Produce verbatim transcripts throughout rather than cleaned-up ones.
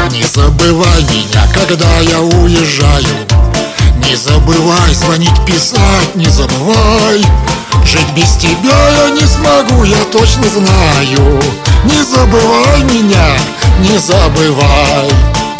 Не забывай меня, когда я уезжаю. Не забывай звонить, писать, не забывай. Жить без тебя я не смогу, я точно знаю. Не забывай меня, не забывай.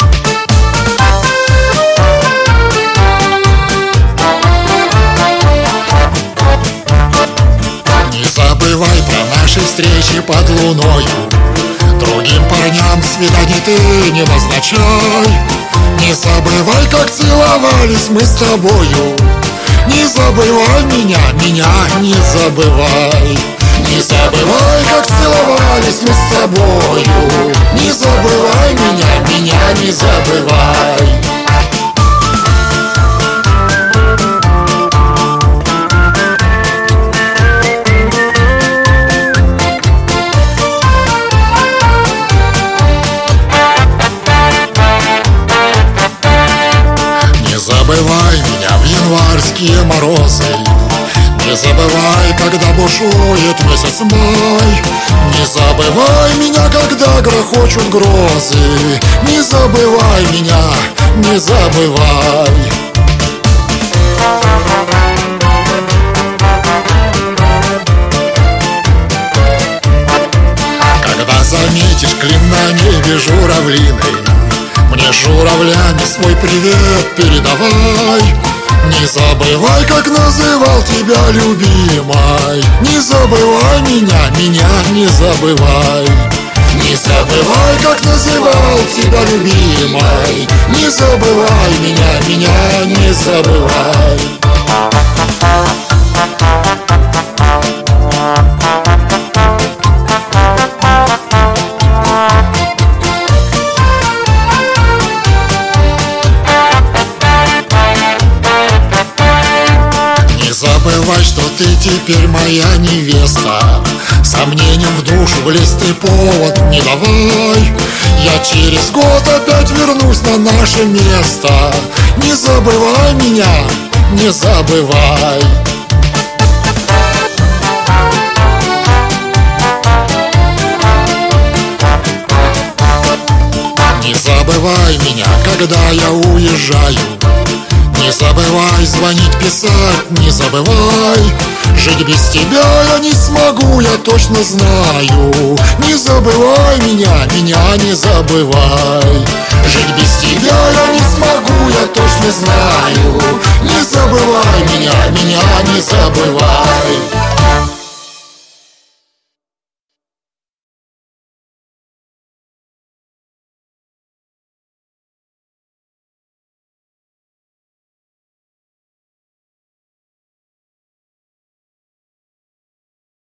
Не забывай про наши встречи под луною. Другим парням свиданий ты не назначай. Не забывай, как целовались мы с тобою. Не забывай меня, меня не забывай. Не забывай, как целовались мы с тобою. Не забывай меня, меня не забывай. Не забывай меня в январские морозы. Не забывай, когда бушует месяц май. Не забывай меня, когда грохочут грозы. Не забывай меня, не забывай. Когда заметишь клин на небе журавлиной, мне журавлями свой привет передавай. Не забывай, как называл тебя любимой. Не забывай меня, меня не забывай. Не забывай, как называл тебя любимой. Не забывай меня, меня не забывай. Не забывай, что ты теперь моя невеста. Сомнением в душу влезть ты повод не давай. Я через год опять вернусь на наше место. Не забывай меня, не забывай. Не забывай меня, когда я уезжаю. Не забывай звонить, писать, не забывай. Жить без тебя я не смогу, я точно знаю. Не забывай меня, меня не забывай. Жить без тебя я не смогу, я точно знаю. Не забывай меня, меня не забывай.